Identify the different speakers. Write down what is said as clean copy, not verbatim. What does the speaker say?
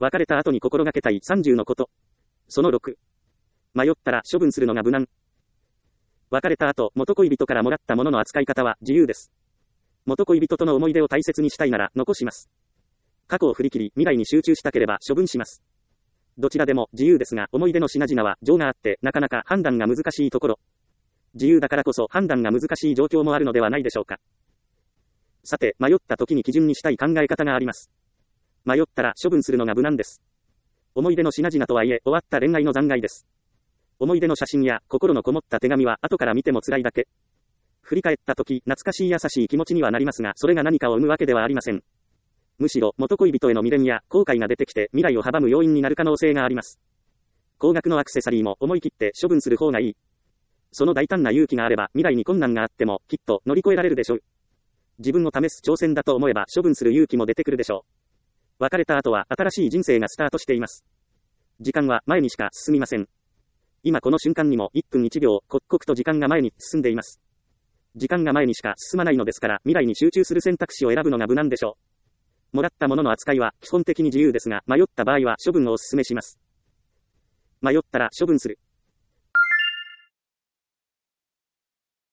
Speaker 1: 別れた後に心がけたい30のこと。その6。迷ったら処分するのが無難。別れた後、元恋人からもらったものの扱い方は自由です。元恋人との思い出を大切にしたいなら残します。過去を振り切り、未来に集中したければ処分します。どちらでも自由ですが、思い出の品々は情があって、なかなか判断が難しいところ。自由だからこそ判断が難しい状況もあるのではないでしょうか。さて、迷った時に基準にしたい考え方があります。迷ったら処分するのが無難です。思い出の品々とはいえ、終わった恋愛の残骸です。思い出の写真や心のこもった手紙は後から見ても辛いだけ。振り返った時、懐かしい優しい気持ちにはなりますが、それが何かを生むわけではありません。むしろ、元恋人への未練や後悔が出てきて、未来を阻む要因になる可能性があります。高額のアクセサリーも思い切って処分する方がいい。その大胆な勇気があれば、未来に困難があっても、きっと乗り越えられるでしょう。自分を試す挑戦だと思えば、処分する勇気も出てくるでしょう。別れた後は、新しい人生がスタートしています。時間は前にしか進みません。今この瞬間にも1分1秒、刻々と時間が前に進んでいます。時間が前にしか進まないのですから、未来に集中する選択肢を選ぶのが無難でしょう。もらったものの扱いは基本的に自由ですが、迷った場合は処分をお勧めします。迷ったら処分する。